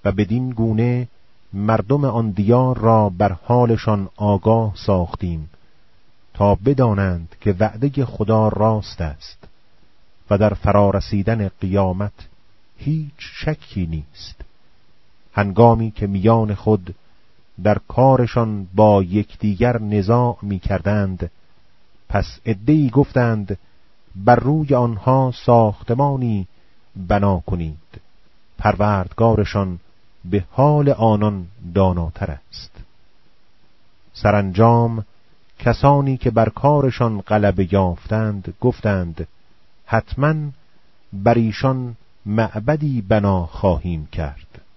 و بدین گونه مردم آن دیار را بر حالشان آگاه ساختیم تا بدانند که وعده خدا راست است و در فرارسیدن قیامت هیچ شکی نیست. هنگامی که میان خود در کارشان با یکدیگر نزاع می کردند، پس عده‌ای گفتند بر روی آنها ساختمانی بنا کنید، پروردگارشان به حال آنان داناتر است. سرانجام کسانی که بر کارشان غلبه یافتند گفتند حتماً بر ایشان معبدی بنا خواهیم کرد.